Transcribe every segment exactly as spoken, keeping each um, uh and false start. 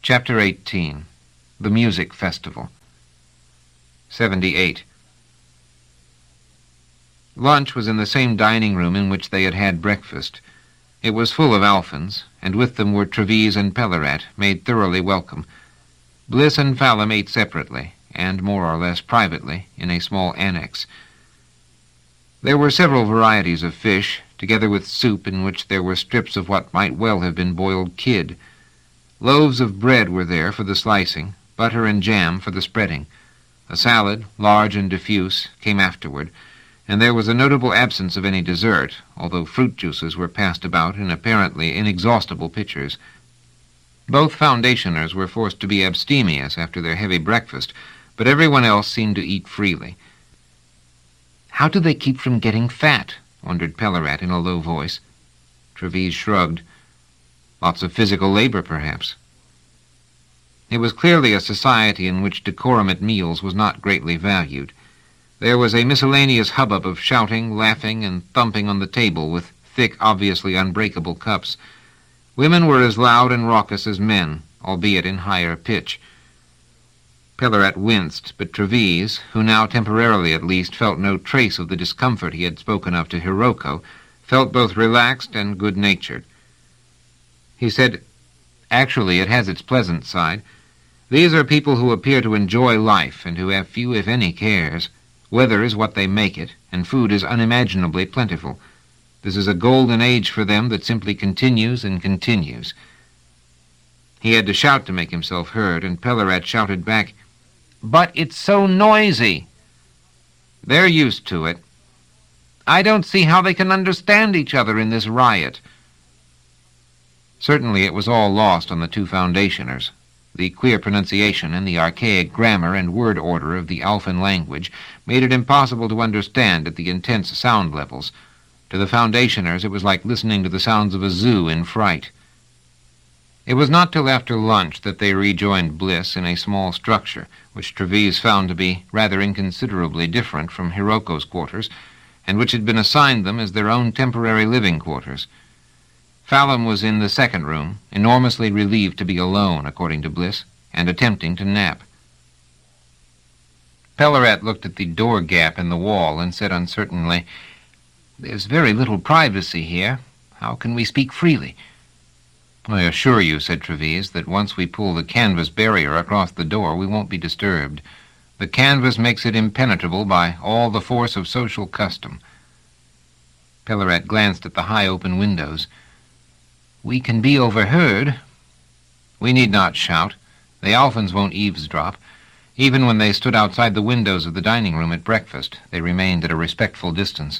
Chapter eighteen. The Music Festival. seventy-eight. Lunch was in the same dining room in which they had had breakfast. It was full of Alphans, and with them were Trevise and Pellarat, made thoroughly welcome. Bliss and Fallum ate separately, and more or less privately, in a small annex. There were several varieties of fish, together with soup in which there were strips of what might well have been boiled kid. Loaves of bread were there for the slicing, butter and jam for the spreading. A salad, large and diffuse, came afterward, and there was a notable absence of any dessert, although fruit juices were passed about in apparently inexhaustible pitchers. Both foundationers were forced to be abstemious after their heavy breakfast, but everyone else seemed to eat freely. "How do they keep from getting fat?" wondered Pellarat in a low voice. Trevise shrugged. Lots of physical labor, perhaps. It was clearly a society in which decorum at meals was not greatly valued. There was a miscellaneous hubbub of shouting, laughing, and thumping on the table with thick, obviously unbreakable cups. Women were as loud and raucous as men, albeit in higher pitch. Pellarat winced, but Trevise, who now temporarily at least felt no trace of the discomfort he had spoken of to Hiroko, felt both relaxed and good-natured. He said, "Actually, it has its pleasant side. These are people who appear to enjoy life and who have few, if any, cares. Weather is what they make it, and food is unimaginably plentiful. This is a golden age for them that simply continues and continues." He had to shout to make himself heard, and Pellarat shouted back, "But it's so noisy." "They're used to it." "I don't see how they can understand each other in this riot." Certainly it was all lost on the two foundationers. The queer pronunciation and the archaic grammar and word order of the Alphan language made it impossible to understand at the intense sound levels. To the foundationers it was like listening to the sounds of a zoo in fright. It was not till after lunch that they rejoined Bliss in a small structure, which Trevise found to be rather inconsiderably different from Hiroko's quarters, and which had been assigned them as their own temporary living quarters. Fallum was in the second room, enormously relieved to be alone, according to Bliss, and attempting to nap. Pellarat looked at the door gap in the wall and said uncertainly, "There's very little privacy here. How can we speak freely?" "I assure you," said Trevise, "that once we pull the canvas barrier across the door, we won't be disturbed. The canvas makes it impenetrable by all the force of social custom." Pellarat glanced at the high open windows. "We can be overheard." "We need not shout. The Alphans won't eavesdrop. Even when they stood outside the windows of the dining room at breakfast, they remained at a respectful distance."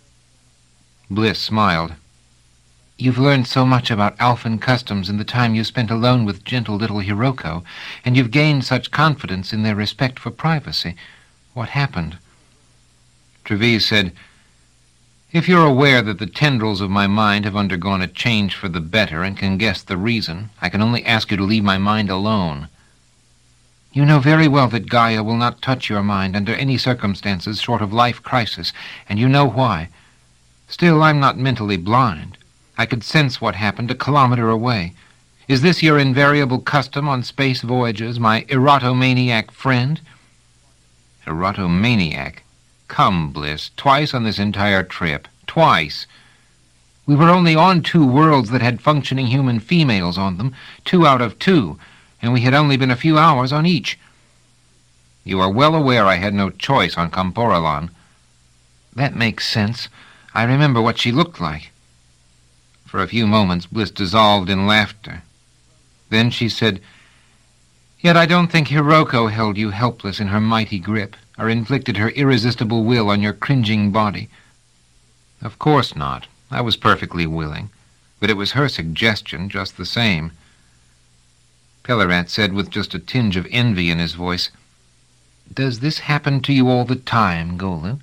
Bliss smiled. "You've learned so much about Alphan customs in the time you spent alone with gentle little Hiroko, and you've gained such confidence in their respect for privacy. What happened?" Trevise said, "If you're aware that the tendrils of my mind have undergone a change for the better and can guess the reason, I can only ask you to leave my mind alone." "You know very well that Gaia will not touch your mind under any circumstances short of life crisis, and you know why. Still, I'm not mentally blind. I could sense what happened a kilometer away. Is this your invariable custom on space voyages, my erotomaniac friend?" "Erotomaniac? Come, Bliss, twice on this entire trip. Twice." "We were only on two worlds that had functioning human females on them, two out of two, and we had only been a few hours on each." "You are well aware I had no choice on Camporalan." "That makes sense. I remember what she looked like." For a few moments Bliss dissolved in laughter. Then she said, "Yet I don't think Hiroko held you helpless in her mighty grip, or inflicted her irresistible will on your cringing body." "Of course not. I was perfectly willing. But it was her suggestion just the same." Pellarat said with just a tinge of envy in his voice, "Does this happen to you all the time, Golan?"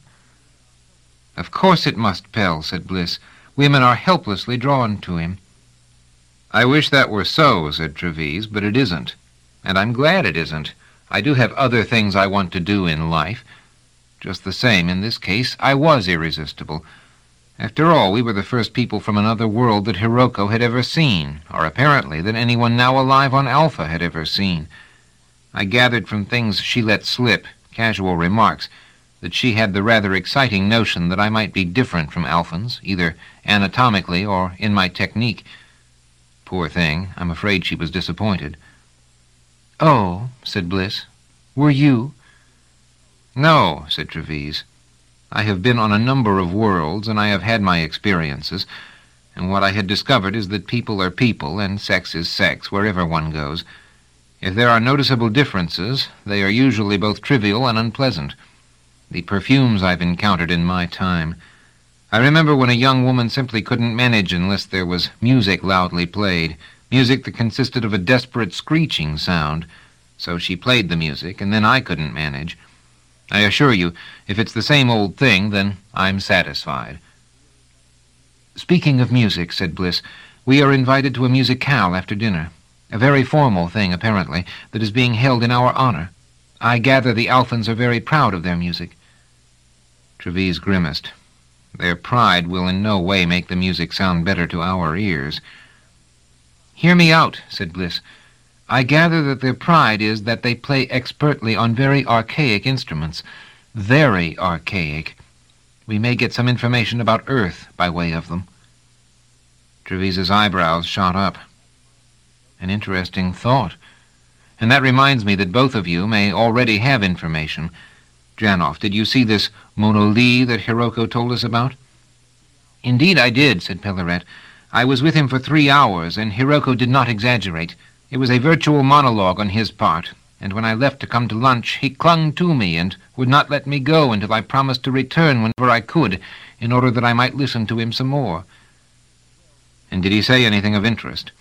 "Of course it must, Pell," said Bliss. "Women are helplessly drawn to him." "I wish that were so," said Trevise, "but it isn't. And I'm glad it isn't. I do have other things I want to do in life. Just the same, in this case, I was irresistible. After all, we were the first people from another world that Hiroko had ever seen, or apparently that anyone now alive on Alpha had ever seen. I gathered from things she let slip, casual remarks, that she had the rather exciting notion that I might be different from Alphans, either anatomically or in my technique. Poor thing, I'm afraid she was disappointed. "Oh," said Bliss. "Were you?" "No," said Trevise. "I have been on a number of worlds, and I have had my experiences, and what I had discovered is that people are people, and sex is sex, wherever one goes. If there are noticeable differences, they are usually both trivial and unpleasant. The perfumes I've encountered in my time. I remember when a young woman simply couldn't manage unless there was music loudly played, music that consisted of a desperate screeching sound. So she played the music, and then I couldn't manage. I assure you, if it's the same old thing, then I'm satisfied." "Speaking of music," said Bliss, "we are invited to a musicale after dinner. A very formal thing, apparently, that is being held in our honor. I gather the Alphans are very proud of their music." Trevise grimaced. "Their pride will in no way make the music sound better to our ears." "Hear me out," said Bliss. "I gather that their pride is that they play expertly on very archaic instruments. Very archaic. We may get some information about Earth by way of them." Trevise's eyebrows shot up. "An interesting thought. And that reminds me that both of you may already have information. Janov, did you see this Mono Lee that Hiroko told us about?" "Indeed I did," said Pelleret. "I was with him for three hours, and Hiroko did not exaggerate. It was a virtual monologue on his part, and when I left to come to lunch, he clung to me and would not let me go until I promised to return whenever I could, in order that I might listen to him some more." "And did he say anything of interest?"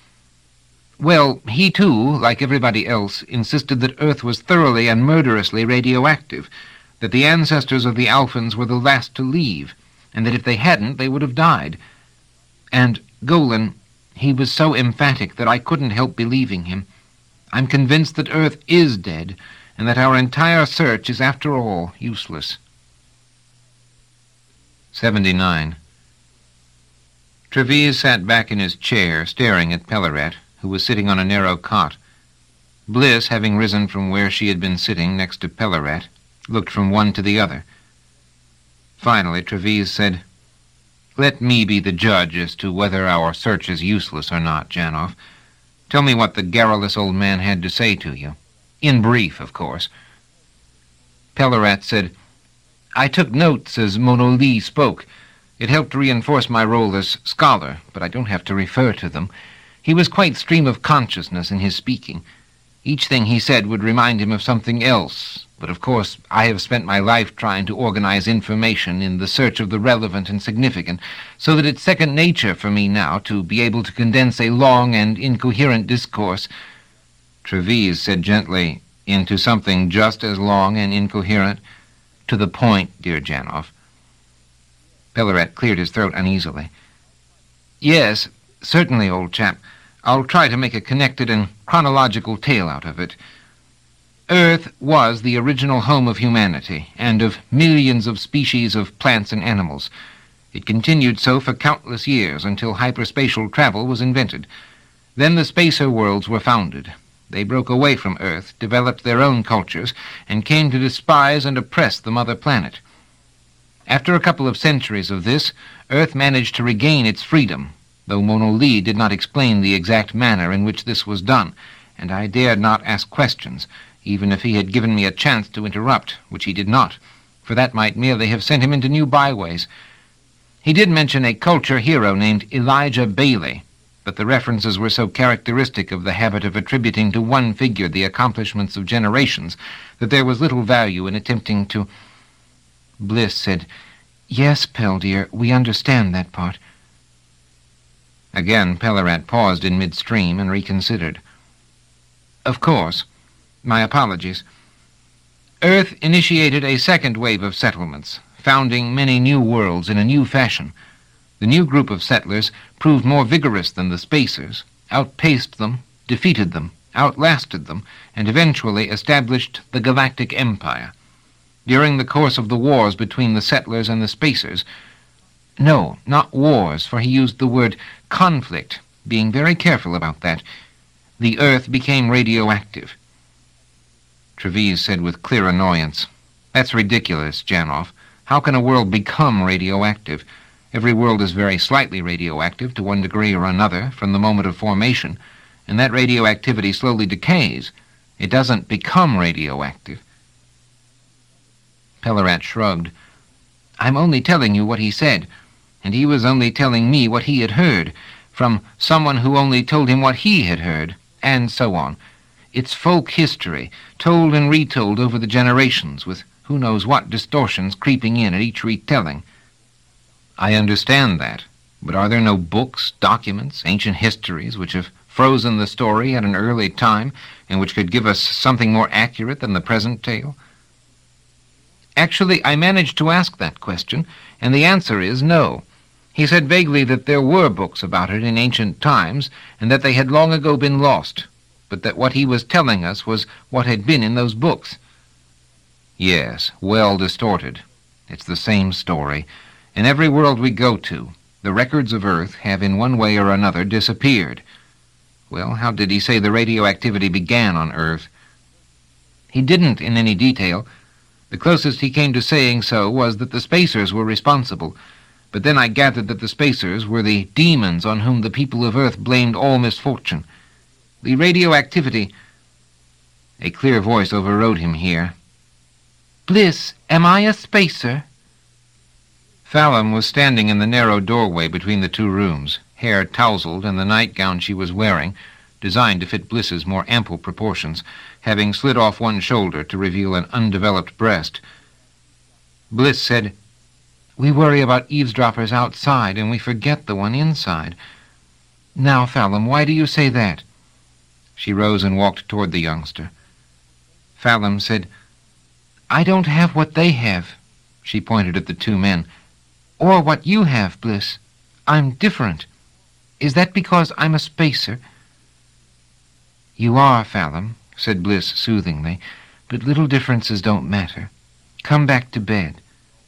"Well, he too, like everybody else, insisted that Earth was thoroughly and murderously radioactive, that the ancestors of the Alphans were the last to leave, and that if they hadn't, they would have died. And, Golan, he was so emphatic that I couldn't help believing him. I'm convinced that Earth is dead, and that our entire search is, after all, useless." seventy-nine. Trevise sat back in his chair, staring at Pelleret, who was sitting on a narrow cot. Bliss, having risen from where she had been sitting next to Pelleret, looked from one to the other. Finally, Trevise said, "Let me be the judge as to whether our search is useless or not, Janov. Tell me what the garrulous old man had to say to you. In brief, of course." Pelleret said, "I took notes as Mono Lee spoke. It helped reinforce my role as scholar, but I don't have to refer to them. He was quite stream of consciousness in his speaking. Each thing he said would remind him of something else, but of course I have spent my life trying to organize information in the search of the relevant and significant, so that it's second nature for me now to be able to condense a long and incoherent discourse." Trevise said gently, "Into something just as long and incoherent?" "To the point, dear Janov." Pelleret cleared his throat uneasily. "Yes, certainly, old chap. I'll try to make a connected and chronological tale out of it. Earth was the original home of humanity, and of millions of species of plants and animals. It continued so for countless years until hyperspatial travel was invented. Then the spacer worlds were founded. They broke away from Earth, developed their own cultures, and came to despise and oppress the mother planet. After a couple of centuries of this, Earth managed to regain its freedom, though Mono Lee did not explain the exact manner in which this was done, and I dared not ask questions, even if he had given me a chance to interrupt, which he did not, for that might merely have sent him into new byways. He did mention a culture hero named Elijah Bailey, but the references were so characteristic of the habit of attributing to one figure the accomplishments of generations that there was little value in attempting to—" Bliss said, "Yes, Pell, dear, we understand that part." Again Pelleret paused in midstream and reconsidered. "Of course. My apologies. Earth initiated a second wave of settlements, founding many new worlds in a new fashion. The new group of settlers proved more vigorous than the spacers, outpaced them, defeated them, outlasted them, and eventually established the Galactic Empire. During the course of the wars between the settlers and the spacers, No, not wars, for he used the word conflict, being very careful about that. The Earth became radioactive. Treves said with clear annoyance, "That's ridiculous, Janoff. How can a world become radioactive? Every world is very slightly radioactive to one degree or another from the moment of formation, and that radioactivity slowly decays. It doesn't become radioactive." Pellerat shrugged. "I'm only telling you what he said, and he was only telling me what he had heard, from someone who only told him what he had heard, and so on. It's folk history, told and retold over the generations, with who knows what distortions creeping in at each retelling." "I understand that, but are there no books, documents, ancient histories which have frozen the story at an early time and which could give us something more accurate than the present tale?" "Actually, I managed to ask that question, and the answer is no. He said vaguely that there were books about it in ancient times, and that they had long ago been lost, but that what he was telling us was what had been in those books." "Yes, well distorted. It's the same story. In every world we go to, the records of Earth have in one way or another disappeared. Well, how did he say the radioactivity began on Earth?" "He didn't in any detail. The closest he came to saying so was that the Spacers were responsible, but then I gathered that the Spacers were the demons on whom the people of Earth blamed all misfortune. The radioactivity—" A clear voice overrode him here. "Bliss, am I a Spacer?" Fallon was standing in the narrow doorway between the two rooms, hair tousled and the nightgown she was wearing, designed to fit Bliss's more ample proportions, having slid off one shoulder to reveal an undeveloped breast. Bliss said, "We worry about eavesdroppers outside, and we forget the one inside. Now, Fallon, why do you say that?" She rose and walked toward the youngster. Fallon said, "I don't have what they have." She pointed at the two men. "Or what you have, Bliss. I'm different. Is that because I'm a Spacer?" "You are, Fallon," said Bliss soothingly, "but little differences don't matter. Come back to bed."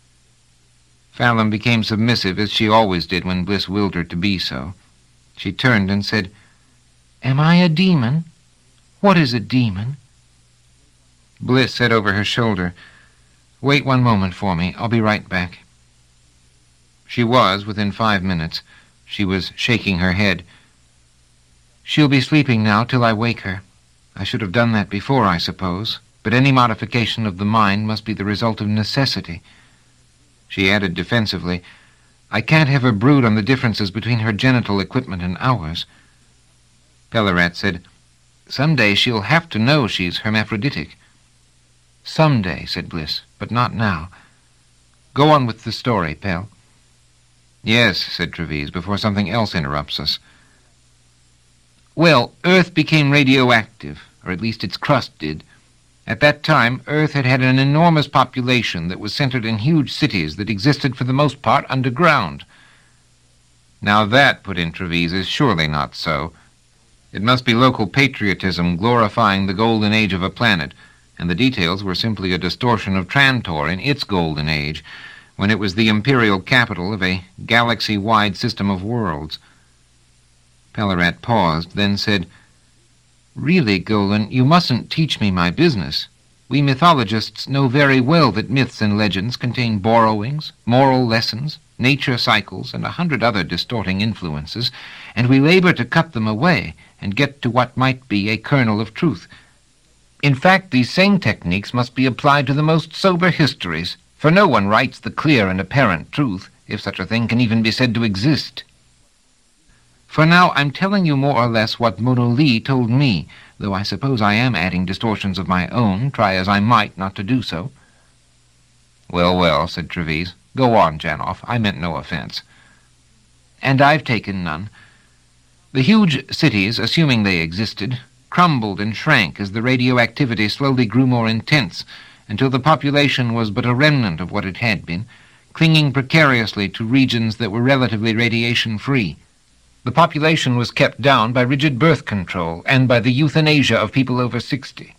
Fallon became submissive, as she always did when Bliss willed her to be so. She turned and said, "Am I a demon? What is a demon?" Bliss said over her shoulder, "Wait one moment for me. I'll be right back." She was, within five minutes. She was shaking her head. "She'll be sleeping now till I wake her. I should have done that before, I suppose, but any modification of the mind must be the result of necessity." She added defensively, "I can't have her brood on the differences between her genital equipment and ours." Pellerat said, "Some day she'll have to know she's hermaphroditic." "Some day," said Bliss, "but not now. Go on with the story, Pell." "Yes," said Treves, before something else interrupts us. "Well, Earth became radioactive, or at least its crust did. At that time, Earth had had an enormous population that was centered in huge cities that existed for the most part underground." "Now that," put in Treves, "is surely not so. It must be local patriotism glorifying the golden age of a planet, and the details were simply a distortion of Trantor in its golden age, when it was the imperial capital of a galaxy-wide system of worlds." Pellerat paused, then said, "Really, Golan, you mustn't teach me my business. We mythologists know very well that myths and legends contain borrowings, moral lessons, nature cycles, and a hundred other distorting influences, and we labor to cut them away and get to what might be a kernel of truth. In fact, these same techniques must be applied to the most sober histories, for no one writes the clear and apparent truth, if such a thing can even be said to exist. For now, I'm telling you more or less what Mono Lee told me, though I suppose I am adding distortions of my own, try as I might not to do so." "Well, well," said Treves. "Go on, Janoff. I meant no offense." "And I've taken none. The huge cities, assuming they existed, crumbled and shrank as the radioactivity slowly grew more intense, until the population was but a remnant of what it had been, clinging precariously to regions that were relatively radiation-free. The population was kept down by rigid birth control and by the euthanasia of people over sixty."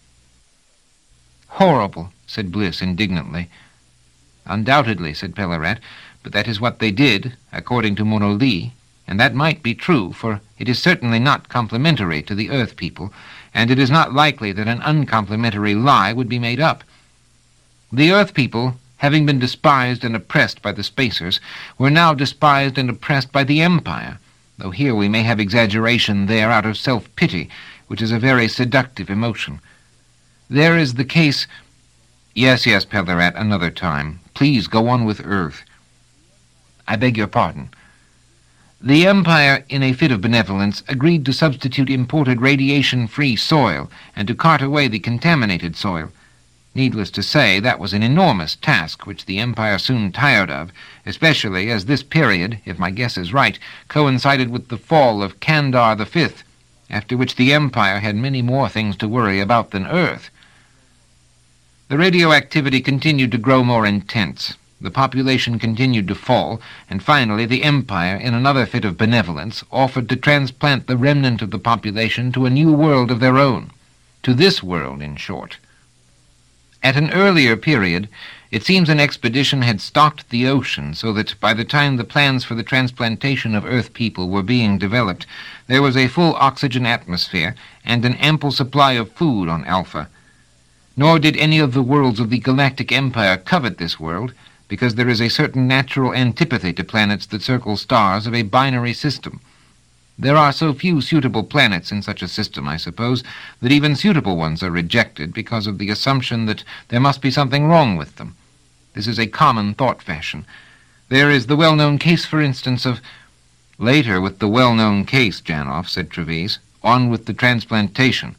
"Horrible," said Bliss indignantly. "Undoubtedly," said Pellerat, but that is what they did, according to Mono Lee, and that might be true, for it is certainly not complimentary to the Earth people, and it is not likely that an uncomplimentary lie would be made up. The Earth people, having been despised and oppressed by the Spacers, were now despised and oppressed by the Empire, though here we may have exaggeration there out of self-pity, which is a very seductive emotion. There is the case— Yes, yes, Pellarat, another time. Please go on with Earth. I beg your pardon. The Empire, in a fit of benevolence, agreed to substitute imported radiation-free soil and to cart away the contaminated soil. Needless to say, that was an enormous task which the Empire soon tired of, especially as this period, if my guess is right, coincided with the fall of Kandar the Fifth, after which the Empire had many more things to worry about than Earth. The radioactivity continued to grow more intense. The population continued to fall, and finally the Empire, in another fit of benevolence, offered to transplant the remnant of the population to a new world of their own, to this world, in short. At an earlier period, it seems an expedition had stocked the ocean so that by the time the plans for the transplantation of Earth people were being developed, there was a full oxygen atmosphere and an ample supply of food on Alpha. Nor did any of the worlds of the Galactic Empire covet this world, because there is a certain natural antipathy to planets that circle stars of a binary system. There are so few suitable planets in such a system, I suppose, that even suitable ones are rejected because of the assumption that there must be something wrong with them. This is a common thought fashion. There is the well-known case, for instance, of— Later with the well-known case, Janoff, said Treves. On with the transplantation.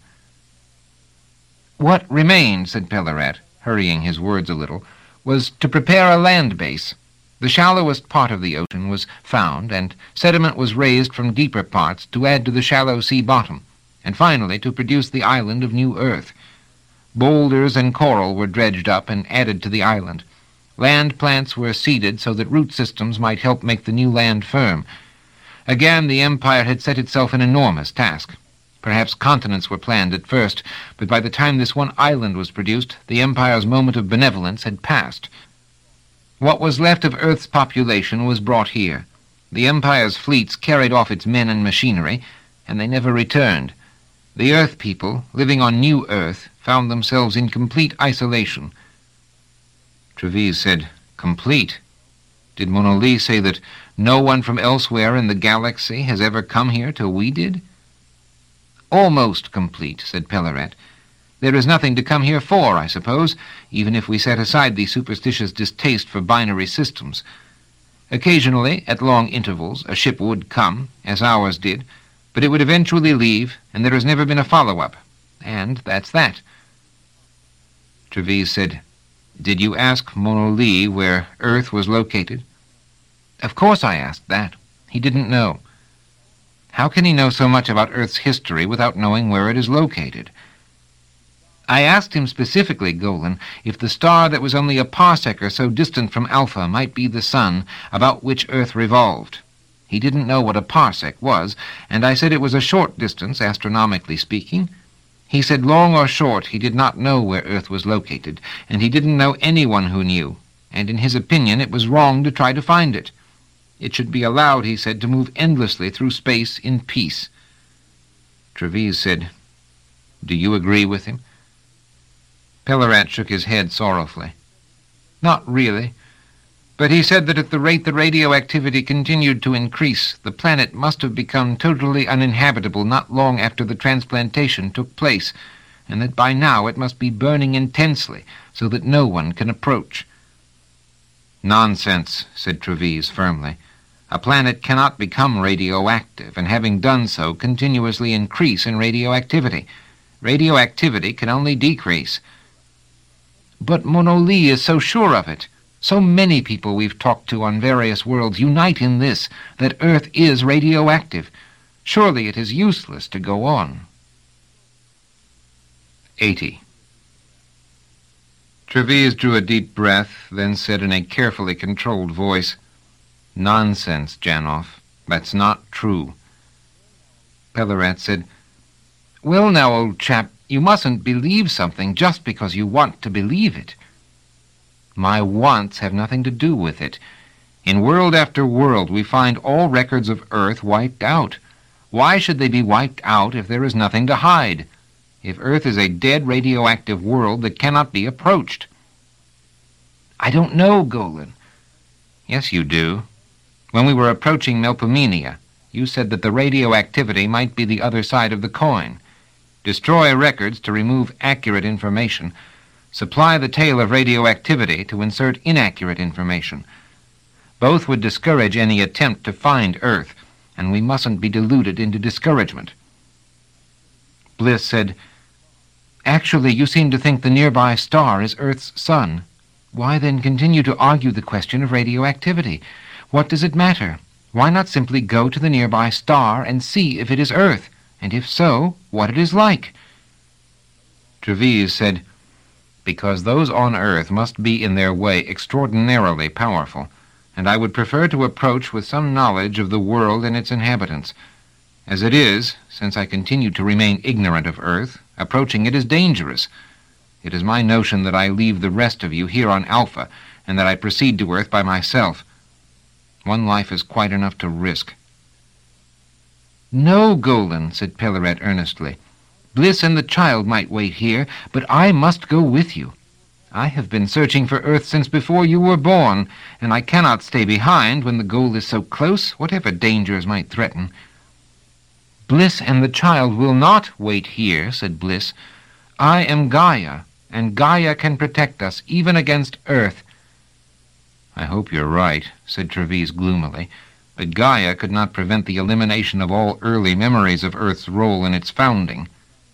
What remained, said Pellarat, hurrying his words a little, was to prepare a land base. The shallowest part of the ocean was found, and sediment was raised from deeper parts to add to the shallow sea bottom, and finally to produce the island of New Earth. Boulders and coral were dredged up and added to the island. Land plants were seeded so that root systems might help make the new land firm. Again, the Empire had set itself an enormous task. Perhaps continents were planned at first, but by the time this one island was produced, the Empire's moment of benevolence had passed. What was left of Earth's population was brought here. The Empire's fleets carried off its men and machinery, and they never returned. The Earth people, living on New Earth, found themselves in complete isolation. Treves said, "Complete? Did Mono Lee say that no one from elsewhere in the galaxy has ever come here till we did?" "Almost complete," said Pellarat. "There is nothing to come here for, I suppose, even if we set aside the superstitious distaste for binary systems. Occasionally, at long intervals, a ship would come, as ours did, but it would eventually leave, and there has never been a follow-up. And that's that." Treves said, "Did you ask Mono Lee where Earth was located?" "Of course I asked that. He didn't know." "How can he know so much about Earth's history without knowing where it is located?" "I asked him specifically, Golan, if the star that was only a parsec or so distant from Alpha might be the sun about which Earth revolved. He didn't know what a parsec was, and I said it was a short distance, astronomically speaking. He said long or short he did not know where Earth was located, and he didn't know anyone who knew, and in his opinion it was wrong to try to find it. It should be allowed, he said, to move endlessly through space in peace." Treves said, "Do you agree with him?" Pellarat shook his head sorrowfully. "Not really. But he said that at the rate the radioactivity continued to increase, the planet must have become totally uninhabitable not long after the transplantation took place, and that by now it must be burning intensely so that no one can approach." "Nonsense," said Treves firmly. "A planet cannot become radioactive, and having done so, continuously increase in radioactivity. Radioactivity can only decrease." "But Mono Lee is so sure of it. So many people we've talked to on various worlds unite in this, that Earth is radioactive. Surely it is useless to go on." eighty. Treves drew a deep breath, then said in a carefully controlled voice, "Nonsense, Janoff. That's not true." Pellarat said, "Well now, old chap, you mustn't believe something just because you want to believe it." "My wants have nothing to do with it. In world after world, we find all records of Earth wiped out. Why should they be wiped out if there is nothing to hide? If Earth is a dead radioactive world that cannot be approached? I don't know, Golan. Yes, you do. When we were approaching Melpomene, you said that the radioactivity might be the other side of the coin. Destroy records to remove accurate information. Supply the tale of radioactivity to insert inaccurate information. Both would discourage any attempt to find Earth, and we mustn't be deluded into discouragement. Bliss said, Actually, you seem to think the nearby star is Earth's sun. Why then continue to argue the question of radioactivity? What does it matter? Why not simply go to the nearby star and see if it is Earth, and if so, what it is like? Treves said, Because those on Earth must be in their way extraordinarily powerful, and I would prefer to approach with some knowledge of the world and its inhabitants. As it is, since I continue to remain ignorant of Earth, approaching it is dangerous. It is my notion that I leave the rest of you here on Alpha, and that I proceed to Earth by myself. One life is quite enough to risk. No, Golan, said Pellaret earnestly. Bliss and the child might wait here, but I must go with you. I have been searching for Earth since before you were born, and I cannot stay behind when the goal is so close, whatever dangers might threaten. Bliss and the child will not wait here, said Bliss. I am Gaia, and Gaia can protect us, even against Earth. I hope you're right, said Treves gloomily, but Gaia could not prevent the elimination of all early memories of Earth's role in its founding.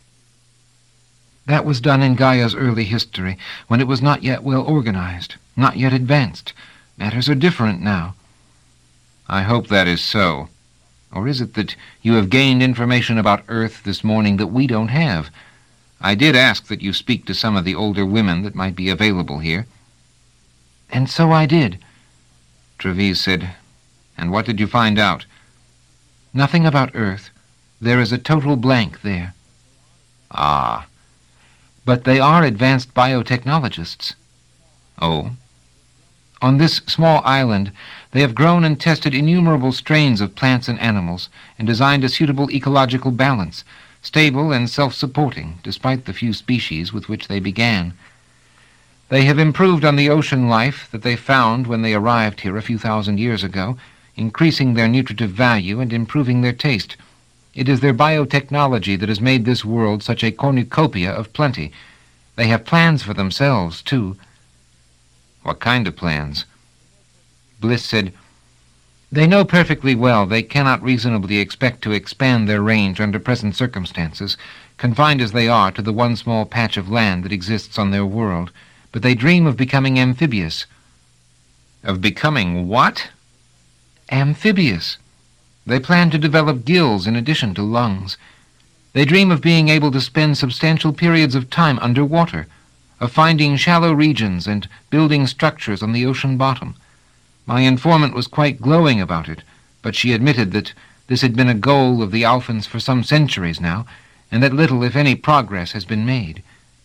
That was done in Gaia's early history, when it was not yet well organized, not yet advanced. Matters are different now. I hope that is so. Or is it that you have gained information about Earth this morning that we don't have? I did ask that you speak to some of the older women that might be available here. And so I did. Treves said, And what did you find out? Nothing about Earth. There is a total blank there. Ah. But they are advanced biotechnologists. Oh? On this small island, they have grown and tested innumerable strains of plants and animals, and designed a suitable ecological balance, stable and self-supporting, despite the few species with which they began. They have improved on the ocean life that they found when they arrived here a few thousand years ago, increasing their nutritive value and improving their taste. It is their biotechnology that has made this world such a cornucopia of plenty. They have plans for themselves, too. What kind of plans? Bliss said, They know perfectly well they cannot reasonably expect to expand their range under present circumstances, confined as they are to the one small patch of land that exists on their world. But they dream of becoming amphibious. Of becoming what? Amphibious. They plan to develop gills in addition to lungs. They dream of being able to spend substantial periods of time underwater, of finding shallow regions and building structures on the ocean bottom. My informant was quite glowing about it, but she admitted that this had been a goal of the Alphans for some centuries now, and that little, if any, progress has been made.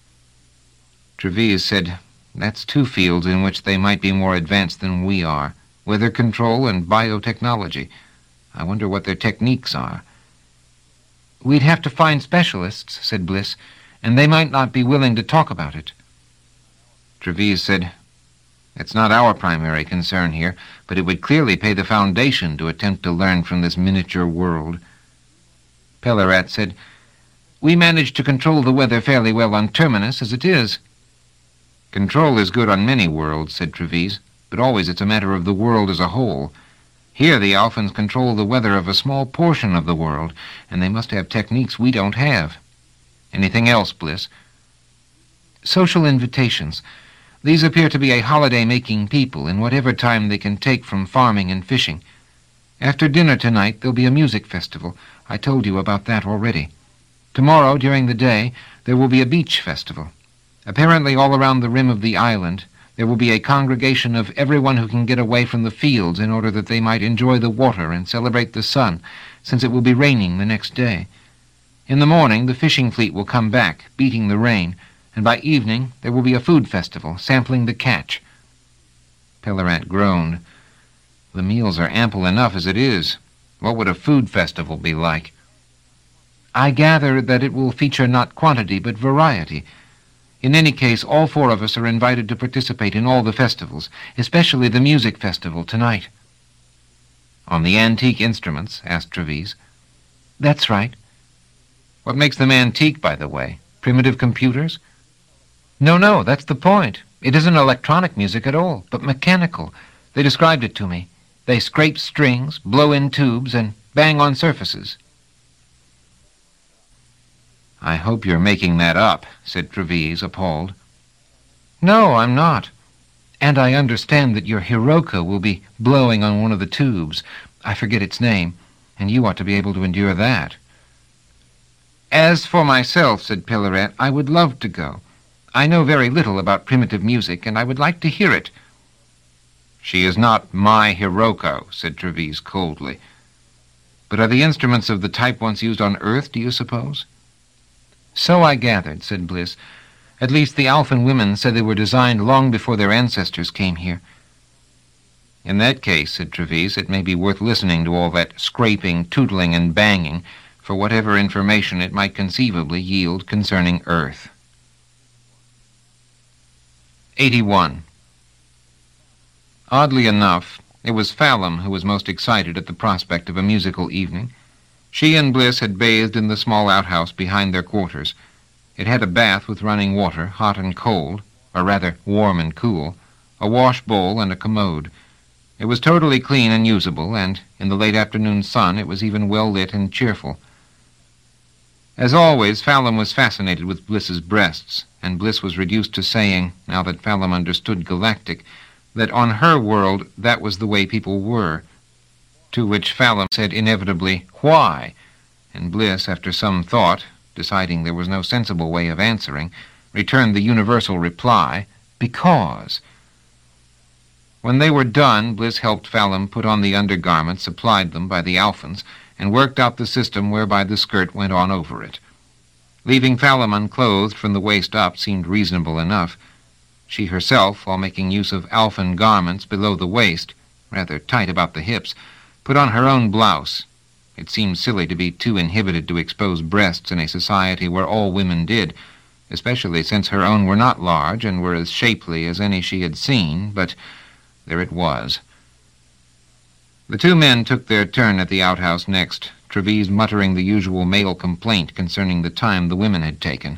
Treves said, That's two fields in which they might be more advanced than we are, weather control and biotechnology. I wonder what their techniques are. We'd have to find specialists, said Bliss, and they might not be willing to talk about it. Treves said, It's not our primary concern here, but it would clearly pay the Foundation to attempt to learn from this miniature world. Pellarat said, We managed to control the weather fairly well on Terminus as it is. Control is good on many worlds, said Treves, but always it's a matter of the world as a whole. Here the Alphans control the weather of a small portion of the world, and they must have techniques we don't have. Anything else, Bliss? Social invitations. These appear to be a holiday-making people in whatever time they can take from farming and fishing. After dinner tonight there'll be a music festival. I told you about that already. Tomorrow, during the day, there will be a beach festival. Apparently all around the rim of the island there will be a congregation of everyone who can get away from the fields in order that they might enjoy the water and celebrate the sun, since it will be raining the next day. In the morning the fishing fleet will come back, beating the rain, and by evening there will be a food festival, sampling the catch. Pellarat groaned. The meals are ample enough as it is. What would a food festival be like? I gather that it will feature not quantity but variety. In any case, all four of us are invited to participate in all the festivals, especially the music festival tonight. On the antique instruments? Asked Treves. That's right. What makes them antique, by the way? Primitive computers? No, no, that's the point. It isn't electronic music at all, but mechanical. They described it to me. They scrape strings, blow in tubes, and bang on surfaces. I hope you're making that up, said Treves, appalled. No, I'm not. And I understand that your Hiroko will be blowing on one of the tubes. I forget its name, and you ought to be able to endure that. As for myself, said Pellaret, I would love to go. I know very little about primitive music, and I would like to hear it. She is not my Hiroko, said Treves coldly. But are the instruments of the type once used on Earth, do you suppose? So I gathered, said Bliss. At least the Alphan women said they were designed long before their ancestors came here. In that case, said Treves, it may be worth listening to all that scraping, tootling, and banging for whatever information it might conceivably yield concerning Earth. eighty-one. Oddly enough, it was Fallum who was most excited at the prospect of a musical evening. She and Bliss had bathed in the small outhouse behind their quarters. It had a bath with running water, hot and cold, or rather warm and cool, a wash bowl and a commode. It was totally clean and usable, and in the late afternoon sun it was even well lit and cheerful. As always, Fallum was fascinated with Bliss's breasts, and Bliss was reduced to saying, now that Fallum understood galactic, that on her world that was the way people were. To which Fallum said inevitably, "Why?" And Bliss, after some thought, deciding there was no sensible way of answering, returned the universal reply, "Because." When they were done, Bliss helped Fallum put on the undergarments supplied them by the Alphans, and worked out the system whereby the skirt went on over it. Leaving Fallum unclothed from the waist up seemed reasonable enough. She herself, while making use of Alphan garments below the waist, rather tight about the hips, put on her own blouse. It seemed silly to be too inhibited to expose breasts in a society where all women did, especially since her own were not large and were as shapely as any she had seen, but there it was. The two men took their turn at the outhouse next, Treves muttering the usual male complaint concerning the time the women had taken.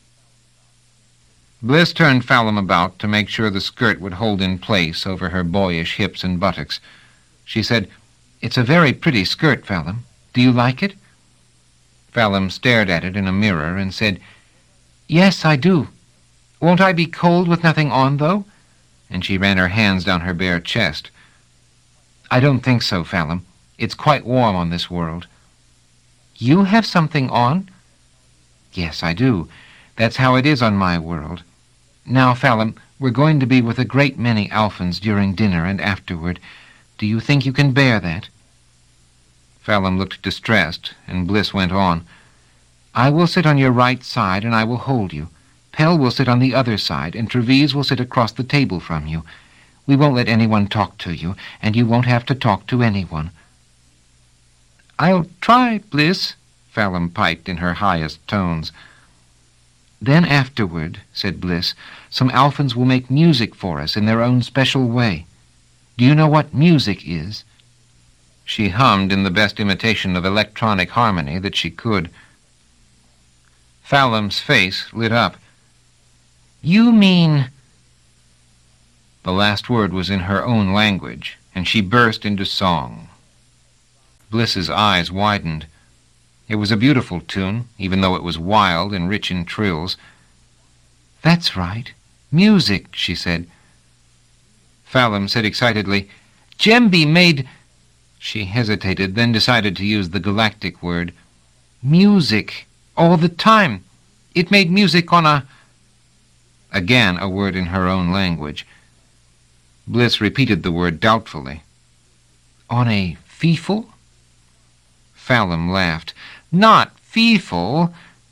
Bliss turned Fallum about to make sure the skirt would hold in place over her boyish hips and buttocks. She said, "It's a very pretty skirt, Fallum. Do you like it?" Fallum stared at it in a mirror and said, "Yes, I do. Won't I be cold with nothing on, though?" And she ran her hands down her bare chest. "I don't think so, Fallum. It's quite warm on this world." "You have something on?" "Yes, I do. That's how it is on my world. Now, Fallum, we're going to be with a great many Alphans during dinner and afterward. Do you think you can bear that?" Fallum looked distressed, and Bliss went on, "I will sit on your right side, and I will hold you. Pell will sit on the other side, and Treves will sit across the table from you. We won't let anyone talk to you, and you won't have to talk to anyone." "I'll try, Bliss," Fallum piped in her highest tones. "Then afterward," said Bliss, "some Alphans will make music for us in their own special way. Do you know what music is?" She hummed in the best imitation of electronic harmony that she could. Fallum's face lit up. "You mean—" The last word was in her own language, and she burst into song. Bliss's eyes widened. It was a beautiful tune, even though it was wild and rich in trills. "That's right. Music," she said. Fallum said excitedly, "Jemby made—" She hesitated, then decided to use the galactic word. "Music. All the time. It made music on a—" Again a word in her own language. Bliss repeated the word doubtfully. "On a feefle?" Fallum laughed. "Not feefle."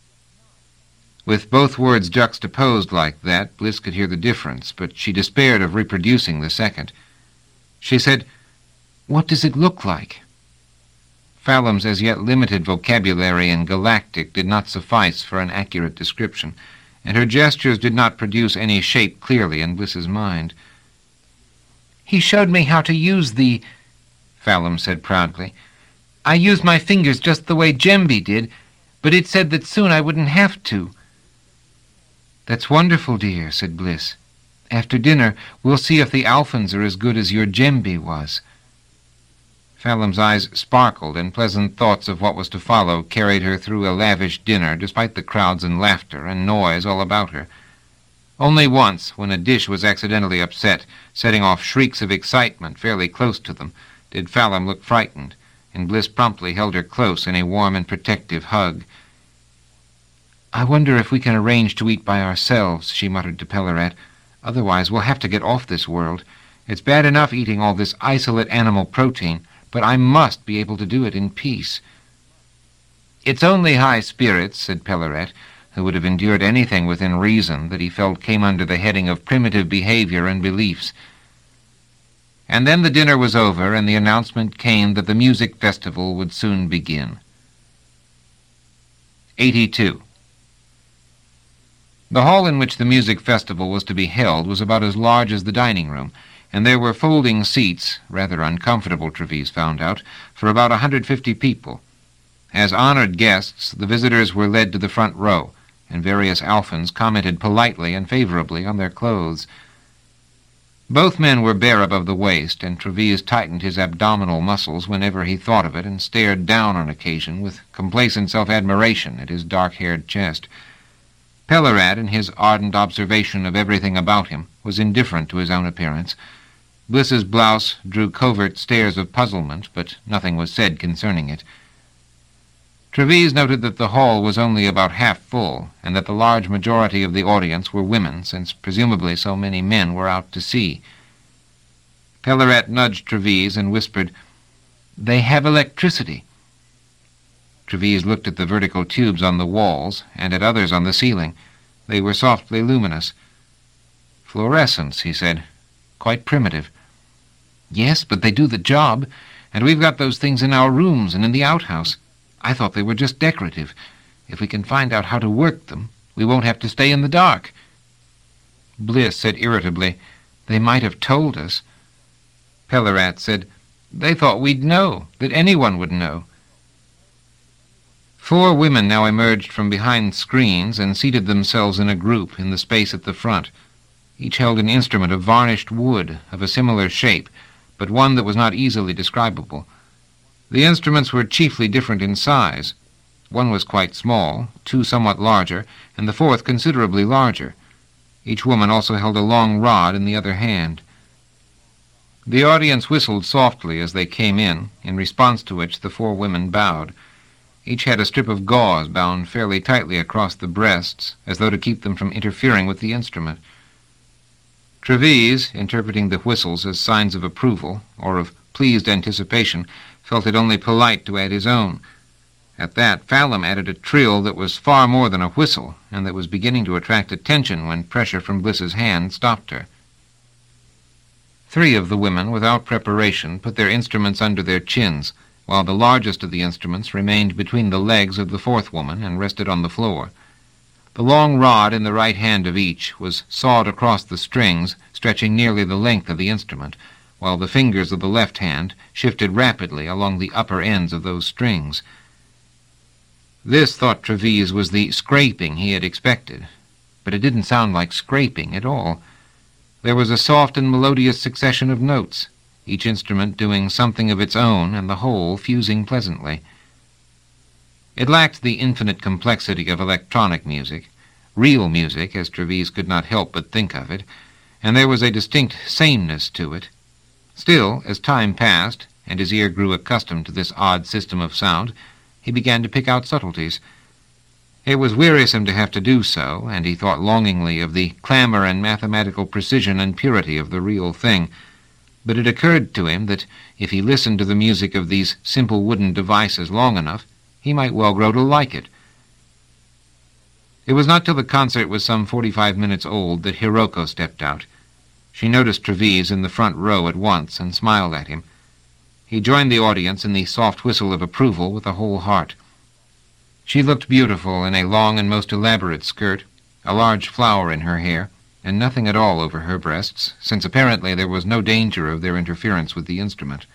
With both words juxtaposed like that, Bliss could hear the difference, but she despaired of reproducing the second. She said, What does it look like?" Fallam's as yet limited vocabulary in galactic did not suffice for an accurate description, and her gestures did not produce any shape clearly in Bliss's mind. "He showed me how to use the—" Fallam said proudly. "I used my fingers just the way Jemby did, but it said that soon I wouldn't have to." "That's wonderful, dear," said Bliss. "After dinner, we'll see if the Alphans are as good as your Jemby was." Fallam's eyes sparkled, and pleasant thoughts of what was to follow carried her through a lavish dinner, despite the crowds and laughter and noise all about her. Only once, when a dish was accidentally upset, setting off shrieks of excitement fairly close to them, did Fallam look frightened, and Bliss promptly held her close in a warm and protective hug. "I wonder if we can arrange to eat by ourselves," she muttered to Pellarat. "Otherwise we'll have to get off this world. It's bad enough eating all this isolate animal protein, but I must be able to do it in peace." "It's only high spirits," said Pellarat, who would have endured anything within reason that he felt came under the heading of primitive behavior and beliefs. And then the dinner was over, and the announcement came that the music festival would soon begin. eighty-two. The hall in which the music festival was to be held was about as large as the dining room, and there were folding seats, rather uncomfortable, Treves found out, for about a hundred fifty people. As honored guests, the visitors were led to the front row, and various Alphans commented politely and favorably on their clothes. Both men were bare above the waist, and Treves tightened his abdominal muscles whenever he thought of it, and stared down on occasion with complacent self-admiration at his dark-haired chest. Pellarat, in his ardent observation of everything about him, was indifferent to his own appearance. Bliss's blouse drew covert stares of puzzlement, but nothing was said concerning it. Treves noted that the hall was only about half full, and that the large majority of the audience were women, since presumably so many men were out to sea. Pellarat nudged Treves and whispered, "They have electricity." Treves looked at the vertical tubes on the walls, and at others on the ceiling. They were softly luminous. "Fluorescence," he said. "Quite primitive." "Yes, but they do the job, and we've got those things in our rooms and in the outhouse. I thought they were just decorative. If we can find out how to work them, we won't have to stay in the dark." Bliss said irritably, "They might have told us." Pellarat said, "They thought we'd know, that anyone would know." Four women now emerged from behind screens and seated themselves in a group in the space at the front. Each held an instrument of varnished wood of a similar shape, but one that was not easily describable. The instruments were chiefly different in size. One was quite small, two somewhat larger, and the fourth considerably larger. Each woman also held a long rod in the other hand. The audience whistled softly as they came in, in response to which the four women bowed. Each had a strip of gauze bound fairly tightly across the breasts, as though to keep them from interfering with the instrument. Treves, interpreting the whistles as signs of approval, or of pleased anticipation, felt it only polite to add his own. At that, Fallam added a trill that was far more than a whistle, and that was beginning to attract attention when pressure from Bliss's hand stopped her. Three of the women, without preparation, put their instruments under their chins, while the largest of the instruments remained between the legs of the fourth woman and rested on the floor. The long rod in the right hand of each was sawed across the strings, stretching nearly the length of the instrument, while the fingers of the left hand shifted rapidly along the upper ends of those strings. This, thought Treves, was the scraping he had expected, but it didn't sound like scraping at all. There was a soft and melodious succession of notes, each instrument doing something of its own and the whole fusing pleasantly. It lacked the infinite complexity of electronic music, real music, as Treves could not help but think of it, and there was a distinct sameness to it. Still, as time passed, and his ear grew accustomed to this odd system of sound, he began to pick out subtleties. It was wearisome to have to do so, and he thought longingly of the clamor and mathematical precision and purity of the real thing. But it occurred to him that if he listened to the music of these simple wooden devices long enough, he might well grow to like it. It was not till the concert was some forty-five minutes old that Hiroko stepped out. She noticed Treves in the front row at once and smiled at him. He joined the audience in the soft whistle of approval with a whole heart. She looked beautiful in a long and most elaborate skirt, a large flower in her hair, and nothing at all over her breasts, since apparently there was no danger of their interference with the instrument.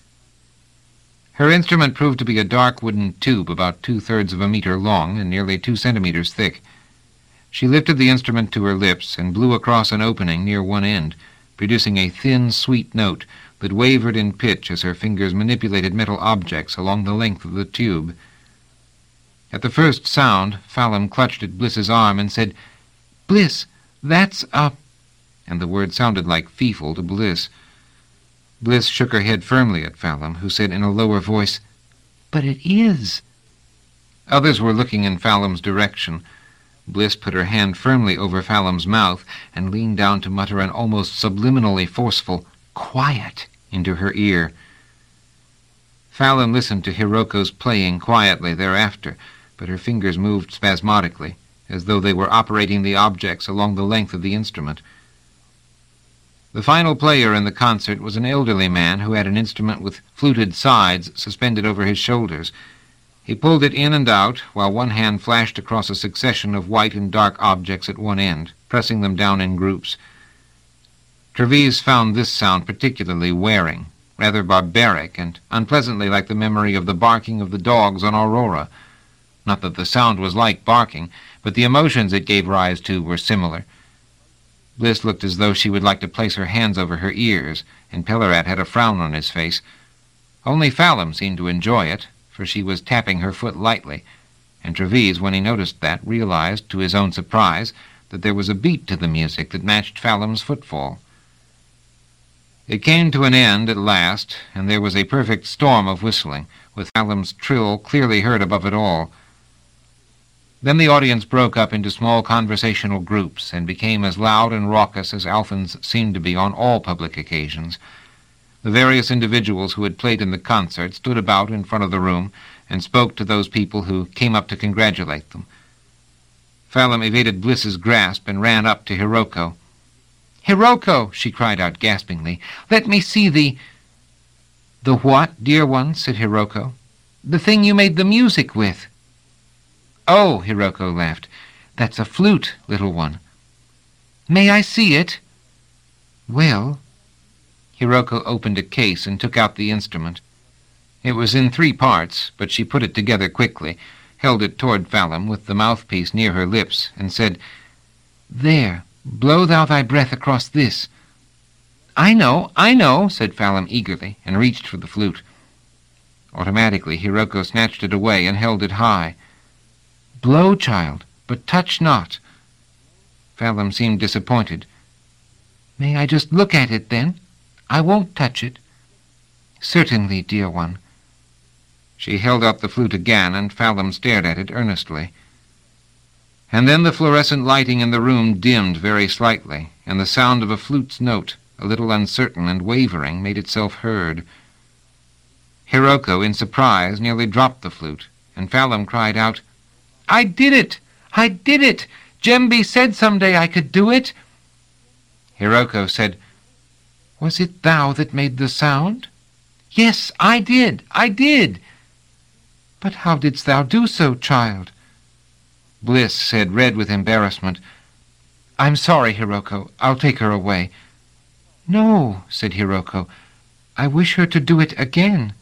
Her instrument proved to be a dark wooden tube about two-thirds of a meter long and nearly two centimeters thick. She lifted the instrument to her lips and blew across an opening near one end, producing a thin, sweet note that wavered in pitch as her fingers manipulated metal objects along the length of the tube. At the first sound, Fallon clutched at Bliss's arm and said, "Bliss, that's a—" and the word sounded like feefle to Bliss. Bliss shook her head firmly at Fallon, who said in a lower voice, "But it is." Others were looking in Fallon's direction. Bliss put her hand firmly over Fallon's mouth and leaned down to mutter an almost subliminally forceful "quiet" into her ear. Fallon listened to Hiroko's playing quietly thereafter, but her fingers moved spasmodically, as though they were operating the objects along the length of the instrument. The final player in the concert was an elderly man who had an instrument with fluted sides suspended over his shoulders. He pulled it in and out, while one hand flashed across a succession of white and dark objects at one end, pressing them down in groups. Treves found this sound particularly wearing, rather barbaric, and unpleasantly like the memory of the barking of the dogs on Aurora. Not that the sound was like barking, but the emotions it gave rise to were similar. Bliss looked as though she would like to place her hands over her ears, and Pellarat had a frown on his face. Only Fallon seemed to enjoy it, for she was tapping her foot lightly, and Treves, when he noticed that, realized, to his own surprise, that there was a beat to the music that matched Fallon's footfall. It came to an end at last, and there was a perfect storm of whistling, with Fallon's trill clearly heard above it all. Then the audience broke up into small conversational groups and became as loud and raucous as Alphins seemed to be on all public occasions. The various individuals who had played in the concert stood about in front of the room and spoke to those people who came up to congratulate them. Fallon evaded Bliss's grasp and ran up to Hiroko. "Hiroko," she cried out gaspingly, "let me see the—" "The what, dear one?" said Hiroko. "The thing you made the music with." "Oh," Hiroko laughed, "that's a flute, little one." "May I see it?" "Well—" Hiroko opened a case and took out the instrument. It was in three parts, but she put it together quickly, held it toward Fallon with the mouthpiece near her lips, and said, "There, blow thou thy breath across this." "I know, I know," said Fallon eagerly, and reached for the flute. Automatically, Hiroko snatched it away and held it high. "Blow, child, but touch not." Fallon seemed disappointed. "May I just look at it, then? I won't touch it." "Certainly, dear one." She held out the flute again, and Fallon stared at it earnestly. And then the fluorescent lighting in the room dimmed very slightly, and the sound of a flute's note, a little uncertain and wavering, made itself heard. Hiroko, in surprise, nearly dropped the flute, and Fallon cried out, "I did it! I did it! Jembe said some day I could do it!" Hiroko said, "Was it thou that made the sound?" "Yes, I did, I did." "But how didst thou do so, child?" Bliss said, red with embarrassment, "I'm sorry, Hiroko. I'll take her away." "No," said Hiroko. "I wish her to do it again."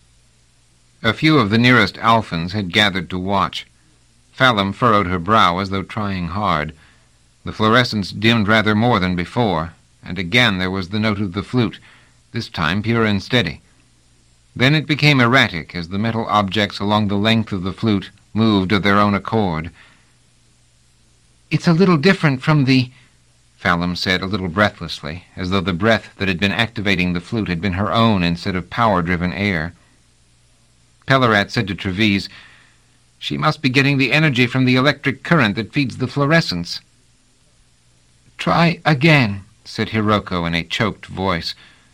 A few of the nearest Alphins had gathered to watch. Fallon furrowed her brow as though trying hard. The fluorescence dimmed rather more than before, and again there was the note of the flute, this time pure and steady. Then it became erratic as the metal objects along the length of the flute moved of their own accord. "It's a little different from the—" Fallon said a little breathlessly, as though the breath that had been activating the flute had been her own instead of power-driven air. Pellarat said to Treves, "She must be getting the energy from the electric current that feeds the fluorescence." "Try again," said Hiroko in a choked voice.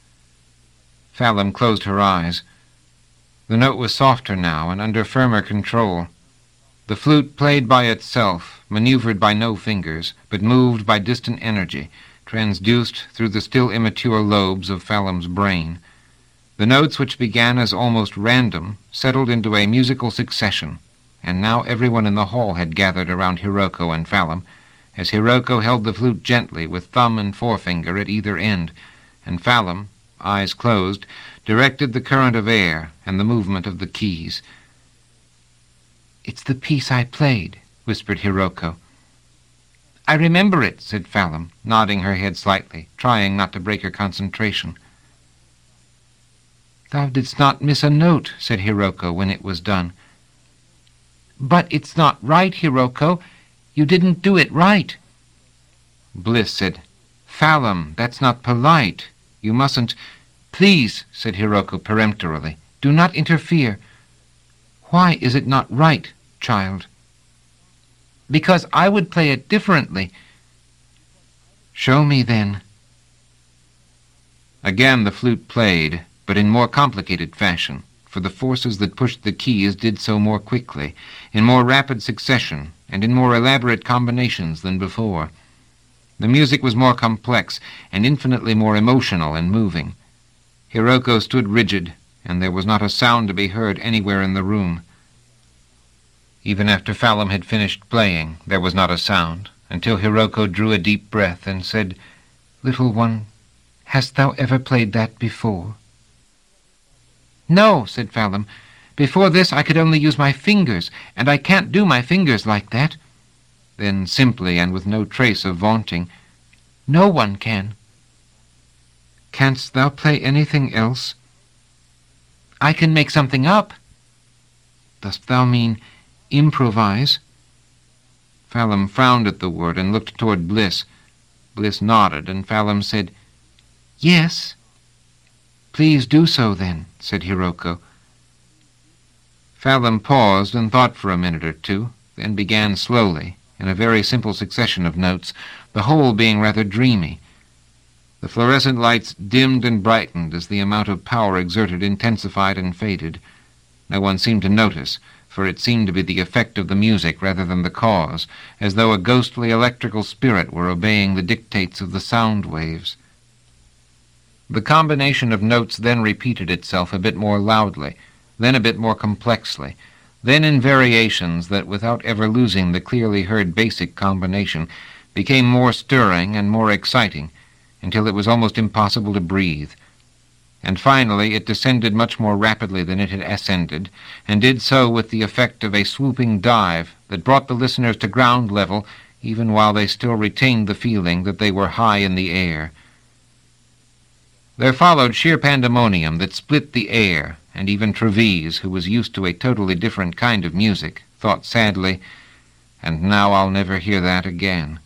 Fallon closed her eyes. The note was softer now and under firmer control. The flute played by itself, maneuvered by no fingers, but moved by distant energy, transduced through the still immature lobes of Fallon's brain. The notes, which began as almost random, settled into a musical succession, and now everyone in the hall had gathered around Hiroko and Phalum, as Hiroko held the flute gently with thumb and forefinger at either end, and Phalum, eyes closed, directed the current of air and the movement of the keys. "It's the piece I played," whispered Hiroko. "I remember it," said Phalum, nodding her head slightly, trying not to break her concentration. "Thou didst not miss a note," said Hiroko when it was done. "But it's not right, Hiroko. You didn't do it right." Bliss said, "Phalum, that's not polite. You mustn't—" "Please," said Hiroko peremptorily, "do not interfere. Why is it not right, child?" "Because I would play it differently." "Show me, then." Again the flute played, but in more complicated fashion, for the forces that pushed the keys did so more quickly, in more rapid succession, and in more elaborate combinations than before. The music was more complex, and infinitely more emotional and moving. Hiroko stood rigid, and there was not a sound to be heard anywhere in the room. Even after Phalum had finished playing, there was not a sound, until Hiroko drew a deep breath and said, "Little one, hast thou ever played that before?" "No," said Phalum. "Before this I could only use my fingers, and I can't do my fingers like that." Then simply, and with no trace of vaunting, "No one can." "Canst thou play anything else?" "I can make something up." "Dost thou mean improvise?" Phalum frowned at the word and looked toward Bliss. Bliss nodded, and Phalum said, "Yes." "Please do so, then," said Hiroko. Phalum paused and thought for a minute or two, then began slowly, in a very simple succession of notes, the whole being rather dreamy. The fluorescent lights dimmed and brightened as the amount of power exerted intensified and faded. No one seemed to notice, for it seemed to be the effect of the music rather than the cause, as though a ghostly electrical spirit were obeying the dictates of the sound waves. The combination of notes then repeated itself a bit more loudly, then a bit more complexly, then in variations that, without ever losing the clearly heard basic combination, became more stirring and more exciting, until it was almost impossible to breathe. And finally it descended much more rapidly than it had ascended, and did so with the effect of a swooping dive that brought the listeners to ground level, even while they still retained the feeling that they were high in the air. There followed sheer pandemonium that split the air, and even Trevise, who was used to a totally different kind of music, thought sadly, "And now I'll never hear that again."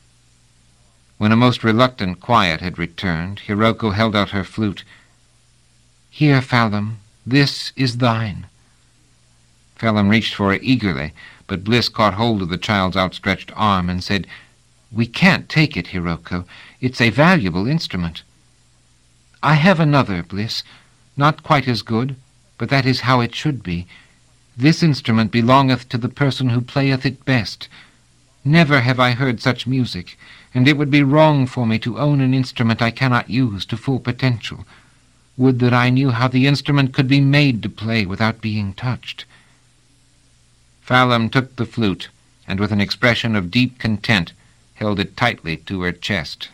When a most reluctant quiet had returned, Hiroko held out her flute. "Here, Phalum, this is thine." Phalum reached for it eagerly, but Bliss caught hold of the child's outstretched arm and said, "We can't take it, Hiroko. It's a valuable instrument." "I have another, Bliss, not quite as good, but that is how it should be. This instrument belongeth to the person who playeth it best. Never have I heard such music, and it would be wrong for me to own an instrument I cannot use to full potential. Would that I knew how the instrument could be made to play without being touched." Phalum took the flute, and with an expression of deep content held it tightly to her chest.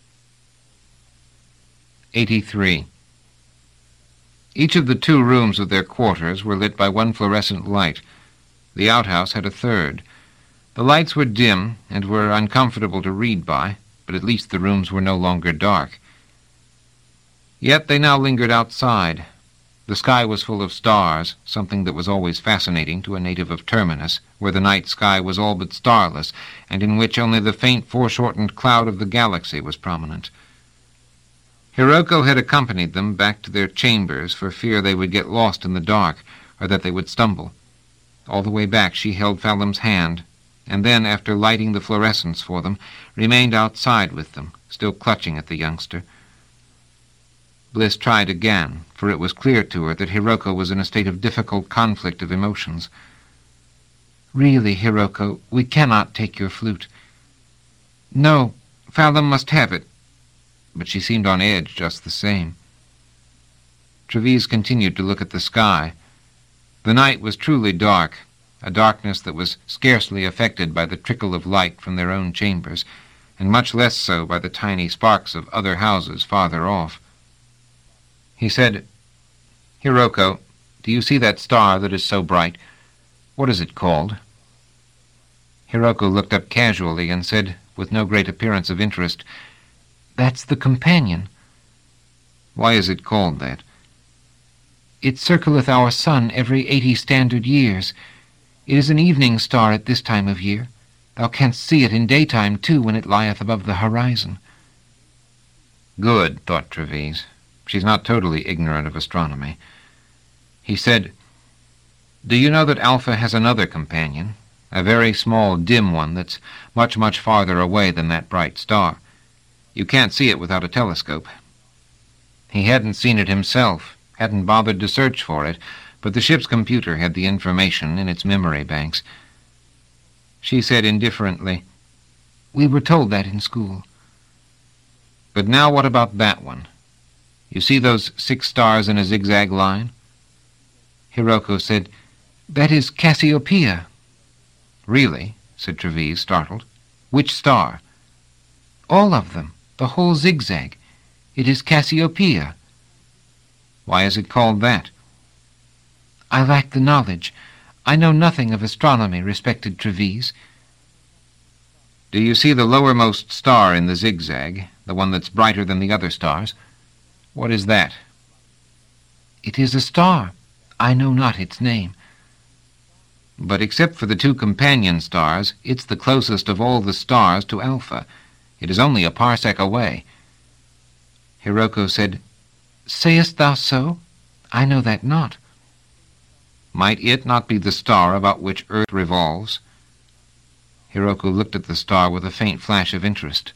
eighty-three. Each of the two rooms of their quarters were lit by one fluorescent light. The outhouse had a third. The lights were dim and were uncomfortable to read by, but at least the rooms were no longer dark. Yet they now lingered outside. The sky was full of stars, something that was always fascinating to a native of Terminus, where the night sky was all but starless, and in which only the faint foreshortened cloud of the galaxy was prominent. Hiroko had accompanied them back to their chambers for fear they would get lost in the dark, or that they would stumble. All the way back she held Phalum's hand, and then, after lighting the fluorescents for them, remained outside with them, still clutching at the youngster. Bliss tried again, for it was clear to her that Hiroko was in a state of difficult conflict of emotions. "Really, Hiroko, we cannot take your flute." "No, Phalum must have it." But she seemed on edge just the same. Treves continued to look at the sky. The night was truly dark, a darkness that was scarcely affected by the trickle of light from their own chambers, and much less so by the tiny sparks of other houses farther off. He said, "Hiroko, do you see that star that is so bright? What is it called?" Hiroko looked up casually and said, with no great appearance of interest, "That's the Companion." "Why is it called that?" "It circleth our sun every eighty standard years. It is an evening star at this time of year. Thou canst see it in daytime, too, when it lieth above the horizon." Good, thought Treves. She's not totally ignorant of astronomy. He said, "Do you know that Alpha has another companion, a very small, dim one that's much, much farther away than that bright star? You can't see it without a telescope." He hadn't seen it himself, hadn't bothered to search for it, but the ship's computer had the information in its memory banks. She said indifferently, "We were told that in school." "But now what about that one? You see those six stars in a zigzag line?" Hiroko said, "That is Cassiopeia." "Really?" said Treves, startled. "Which star?" "All of them, the whole zigzag. It is Cassiopeia." "Why is it called that?" "I lack the knowledge. I know nothing of astronomy, respected Treves." "Do you see the lowermost star in the zigzag, the one that's brighter than the other stars? What is that?" "It is a star. I know not its name." "But except for the two companion stars, it's the closest of all the stars to Alpha. It is only a parsec away." Hiroko said, "Sayest thou so? I know that not." "Might it not be the star about which Earth revolves?" Hiroko looked at the star with a faint flash of interest.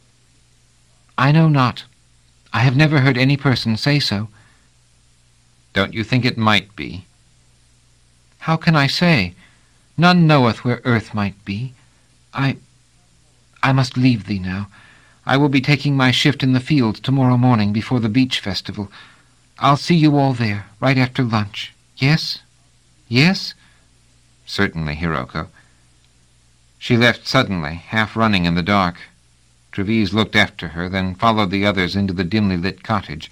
"I know not. I have never heard any person say so." "Don't you think it might be?" "How can I say? None knoweth where Earth might be. I... I must leave thee now. I will be taking my shift in the fields tomorrow morning before the beach festival. I'll see you all there, right after lunch. Yes? Yes?" "Certainly, Hiroko." She left suddenly, half running in the dark. Treves looked after her, then followed the others into the dimly lit cottage.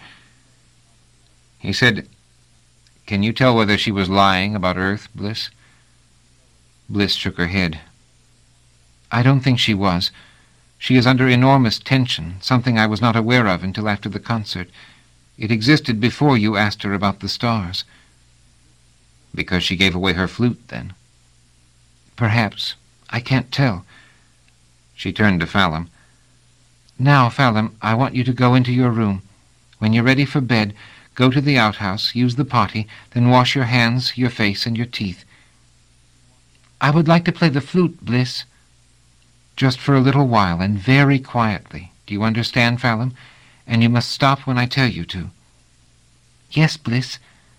He said, "Can you tell whether she was lying about Earth, Bliss?" Bliss shook her head. "I don't think she was. She is under enormous tension, something I was not aware of until after the concert. It existed before you asked her about the stars." "Because she gave away her flute, then?" "Perhaps. I can't tell." She turned to Fallum. "Now, Fallum, I want you to go into your room. When you're ready for bed, go to the outhouse, use the potty, then wash your hands, your face, and your teeth." "I would like to play the flute, Bliss." "Just for a little while, and very quietly. Do you understand, Fallum? And you must stop when I tell you to." "Yes, Bliss."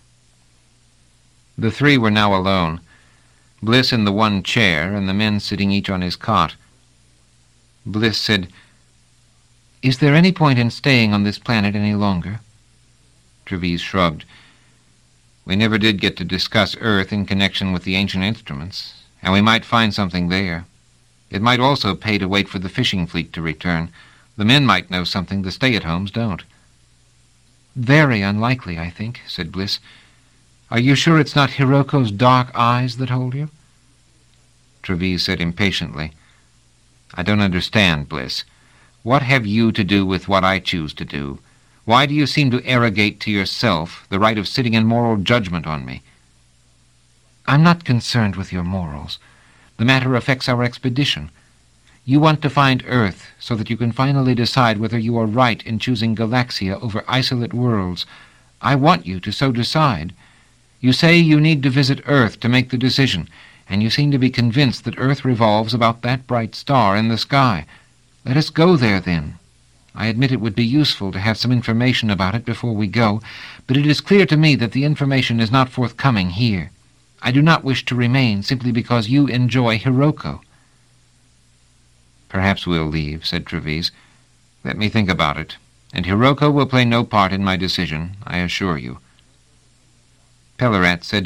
The three were now alone, Bliss in the one chair, and the men sitting each on his cot. Bliss said, "Is there any point in staying on this planet any longer?" Treves shrugged. "We never did get to discuss Earth in connection with the ancient instruments, and we might find something there. It might also pay to wait for the fishing fleet to return. The men might know something the stay-at-homes don't." "Very unlikely, I think," said Bliss. "Are you sure it's not Hiroko's dark eyes that hold you?" Treves said impatiently, "I don't understand, Bliss. What have you to do with what I choose to do? Why do you seem to arrogate to yourself the right of sitting in moral judgment on me?" "I'm not concerned with your morals. The matter affects our expedition. You want to find Earth so that you can finally decide whether you are right in choosing Galaxia over isolate worlds. I want you to so decide. You say you need to visit Earth to make the decision, and you seem to be convinced that Earth revolves about that bright star in the sky. Let us go there, then. I admit it would be useful to have some information about it before we go, but it is clear to me that the information is not forthcoming here. I do not wish to remain simply because you enjoy Hiroko." "Perhaps we'll leave," said Treves. "Let me think about it, and Hiroko will play no part in my decision, I assure you." Pellerat said,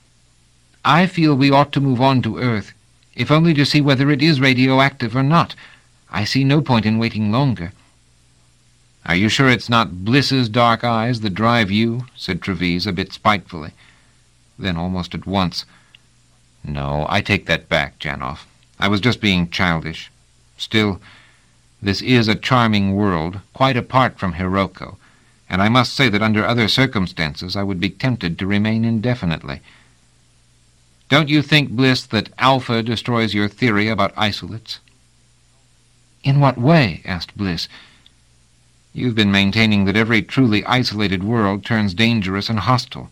"I feel we ought to move on to Earth, if only to see whether it is radioactive or not. I see no point in waiting longer." "Are you sure it's not Bliss's dark eyes that drive you?" said Treves, a bit spitefully. Then, almost at once, "No, I take that back, Janov. I was just being childish. Still, this is a charming world, quite apart from Hiroko, and I must say that under other circumstances I would be tempted to remain indefinitely. Don't you think, Bliss, that Alpha destroys your theory about isolates?" "In what way?" asked Bliss. "You've been maintaining that every truly isolated world turns dangerous and hostile."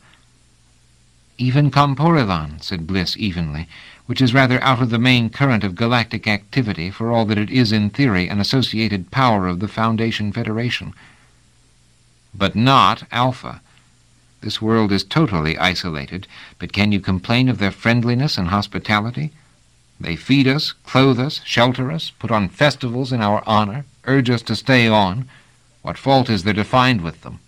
"Even Comporilan," said Bliss evenly, "which is rather out of the main current of galactic activity for all that it is in theory an associated power of the Foundation Federation." "But not Alpha. This world is totally isolated, but can you complain of their friendliness and hospitality? They feed us, clothe us, shelter us, put on festivals in our honor, urge us to stay on. What fault is there to find with them?"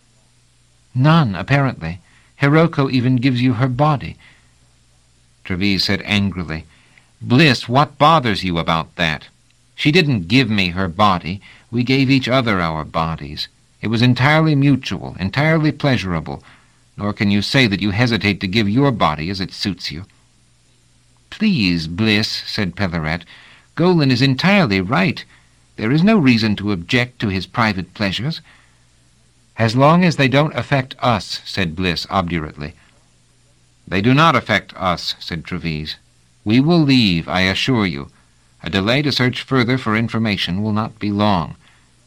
"None, apparently. Hiroko even gives you her body." Treves said angrily, "Bliss, what bothers you about that? She didn't give me her body. We gave each other our bodies. It was entirely mutual, entirely pleasurable, nor can you say that you hesitate to give your body as it suits you." "Please, Bliss," said Pellerat, "Golan is entirely right. There is no reason to object to his private pleasures." "As long as they don't affect us," said Bliss obdurately. "They do not affect us," said Treves. "We will leave, I assure you. A delay to search further for information will not be long."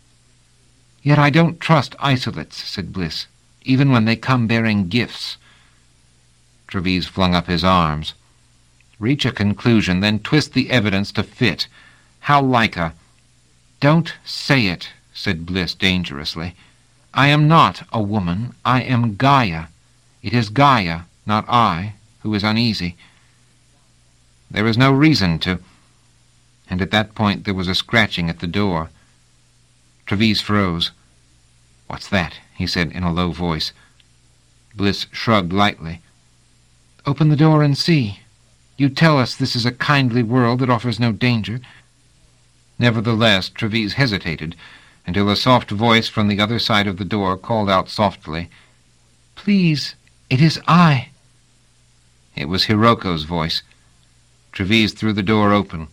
"Yet I don't trust isolates," said Bliss, "even when they come bearing gifts." Treves flung up his arms. "Reach a conclusion, then twist the evidence to fit. How like a—" "Don't say it," said Bliss dangerously. "I am not a woman. I am Gaia. It is Gaia, not I, who is uneasy." "There is no reason to—" And at that point there was a scratching at the door. Treves froze. "What's that?" he said in a low voice. Bliss shrugged lightly. "Open the door and see. You tell us this is a kindly world that offers no danger." Nevertheless, Treves hesitated until a soft voice from the other side of the door called out softly, "Please, it is I." It was Hiroko's voice. Treves threw the door open.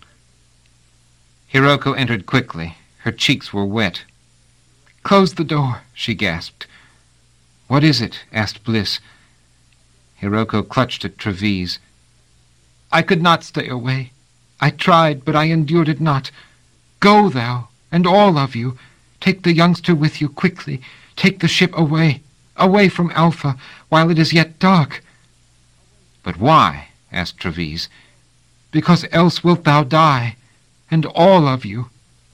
Hiroko entered quickly. Her cheeks were wet. "Close the door," she gasped. "What is it?" asked Bliss. Hiroko clutched at Treves. "I could not stay away. I tried, but I endured it not. Go thou, and all of you. Take the youngster with you quickly. Take the ship away, away from Alpha, while it is yet dark." "But why?" asked Treves. "Because else wilt thou die, and all of you."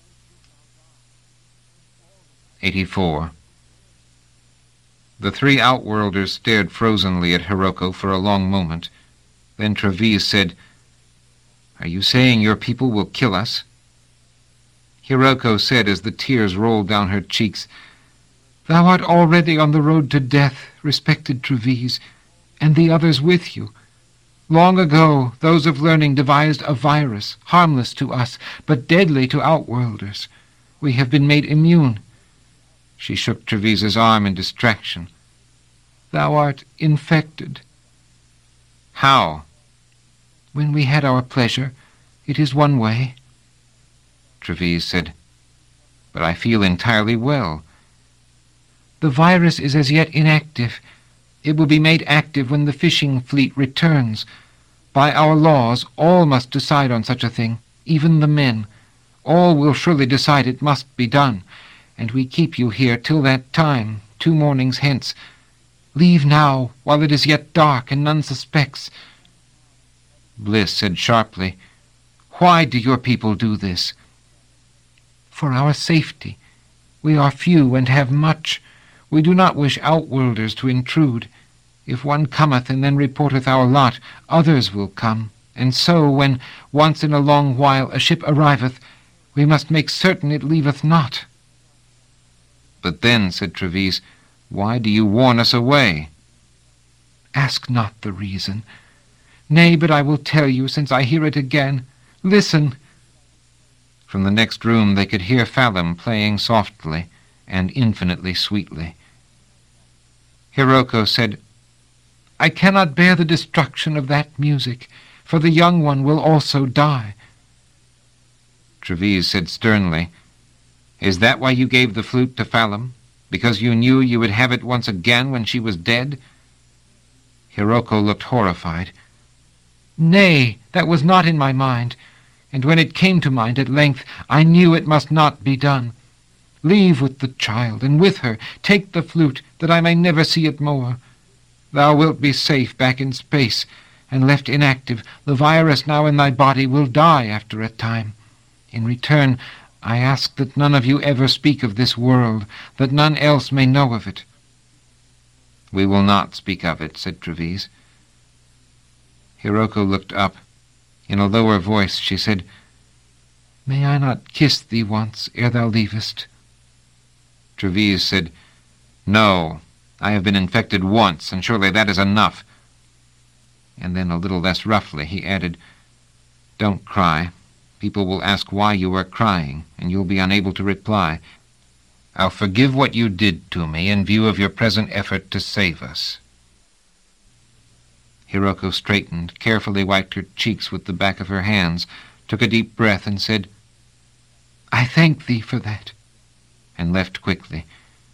eighty-four. The three Outworlders stared frozenly at Hiroko for a long moment. Then Treves said, "Are you saying your people will kill us?" Hiroko said as the tears rolled down her cheeks, "Thou art already on the road to death, respected Treves, and the others with you. Long ago, those of learning devised a virus, harmless to us, but deadly to Outworlders. We have been made immune." She shook Treves's arm in distraction. "Thou art infected." "How?" "When we had our pleasure, it is one way." Treves said, "But I feel entirely well." "The virus is as yet inactive. It will be made active when the fishing fleet returns. By our laws, all must decide on such a thing, even the men. All will surely decide it must be done, and we keep you here till that time, two mornings hence. Leave now, while it is yet dark and none suspects." Bliss said sharply, "Why do your people do this?" "For our safety. We are few and have much. We do not wish Outworlders to intrude. If one cometh and then reporteth our lot, others will come, and so, when once in a long while a ship arriveth, we must make certain it leaveth not." "But then," said Treves, "why do you warn us away?" Ask not the reason. Nay, but I will tell you, since I hear it again. Listen!" From the next room they could hear Phalum playing softly and infinitely sweetly. Hiroko said, "I cannot bear the destruction of that music, for the young one will also die." Treves said sternly, "Is that why you gave the flute to Phalum? Because you knew you would have it once again when she was dead?" Hiroko looked horrified. "Nay, that was not in my mind, and when it came to mind at length, I knew it must not be done. Leave with the child, and with her take the flute, that I may never see it more. Thou wilt be safe back in space, and left inactive, the virus now in thy body will die after a time. In return, I ask that none of you ever speak of this world, that none else may know of it." "We will not speak of it," said Treves. Hiroko looked up. In a lower voice she said, "May I not kiss thee once ere thou leavest?" Treves said, "No, I have been infected once, and surely that is enough." And then, a little less roughly, he added, "Don't cry. People will ask why you are crying, and you'll be unable to reply. I'll forgive what you did to me in view of your present effort to save us." Hiroko straightened, carefully wiped her cheeks with the back of her hands, took a deep breath, and said, "I thank thee for that," and left quickly.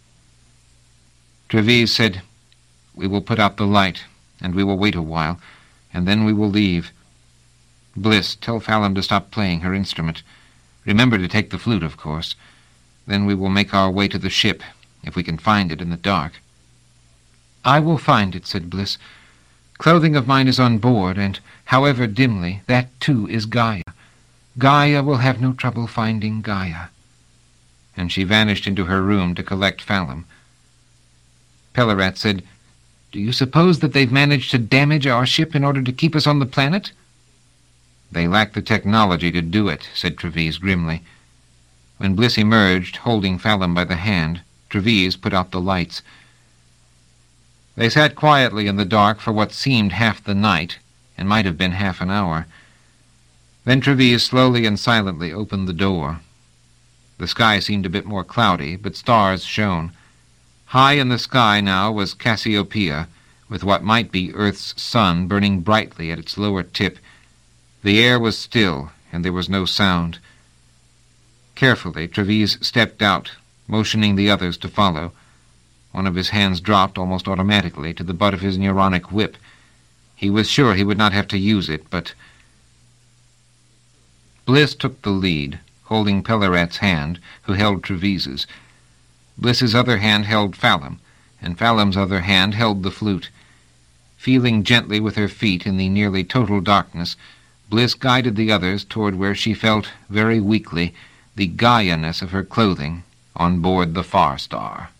Treves said, "We will put out the light, and we will wait a while, and then we will leave. Bliss, tell Phalum to stop playing her instrument. Remember to take the flute, of course. Then we will make our way to the ship, if we can find it in the dark." "I will find it," said Bliss. "Clothing of mine is on board, and, however dimly, that too is Gaia. Gaia will have no trouble finding Gaia." And she vanished into her room to collect Phalum. Pellerat said, "Do you suppose that they've managed to damage our ship in order to keep us on the planet?" "They lack the technology to do it," said Treves grimly. When Bliss emerged, holding Phalum by the hand, Treves put out the lights. They sat quietly in the dark for what seemed half the night, and might have been half an hour. Then Treves slowly and silently opened the door. The sky seemed a bit more cloudy, but stars shone. High in the sky now was Cassiopeia, with what might be Earth's sun burning brightly at its lower tip. The air was still, and there was no sound. Carefully, Treves stepped out, motioning the others to follow. One of his hands dropped almost automatically to the butt of his neuronic whip. He was sure he would not have to use it, but... Bliss took the lead, holding Pellerat's hand, who held Treves's. Bliss's other hand held Phalum, and Phalum's other hand held the flute. Feeling gently with her feet in the nearly total darkness, Bliss guided the others toward where she felt, very weakly, the Gaia-ness of her clothing on board the Far Star.